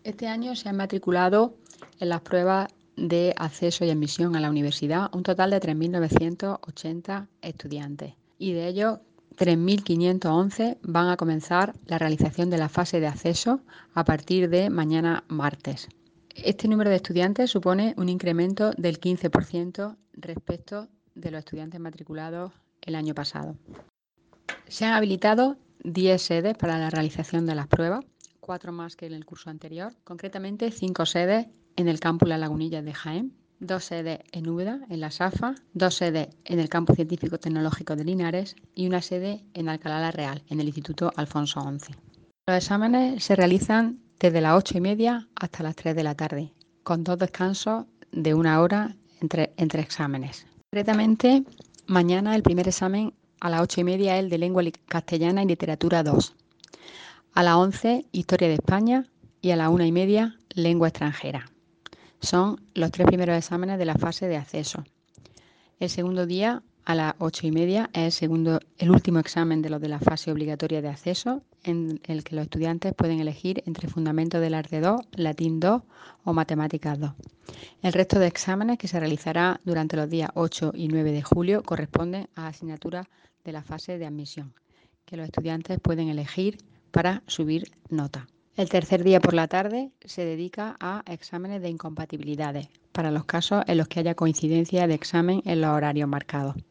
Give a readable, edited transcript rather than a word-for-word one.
Este año se han matriculado en las pruebas de acceso y admisión a la universidad un total de 3.980 estudiantes y de ellos 3.511 van a comenzar la realización de la fase de acceso a partir de mañana martes. Este número de estudiantes supone un incremento del 15% respecto de los estudiantes matriculados el año pasado. Se han habilitado 10 sedes para la realización de las pruebas, 4 más que en el curso anterior, concretamente 5 sedes en el campus Las Lagunillas de Jaén, 2 sedes en Úbeda, en la SAFA, 2 sedes en el campus científico tecnológico de Linares y una sede en Alcalá la Real, en el Instituto Alfonso XI. Los exámenes se realizan desde las 8:30 hasta las 3 de la tarde, con 2 descansos de 1 hora entre exámenes. Concretamente, mañana el primer examen a las 8:30 es el de Lengua Castellana y Literatura 2. A las 11, Historia de España, y a las 1:30, Lengua extranjera. Son los 3 primeros exámenes de la fase de acceso. El segundo día, a las 8:30, es el último examen de los de la fase obligatoria de acceso, en el que los estudiantes pueden elegir entre Fundamentos del Arte 2, Latín 2 o Matemáticas 2. El resto de exámenes, que se realizará durante los días 8 y 9 de julio, corresponden a asignaturas de la fase de admisión, que los estudiantes pueden elegir para subir nota. El tercer día por la tarde se dedica a exámenes de incompatibilidades, para los casos en los que haya coincidencia de examen en los horarios marcados.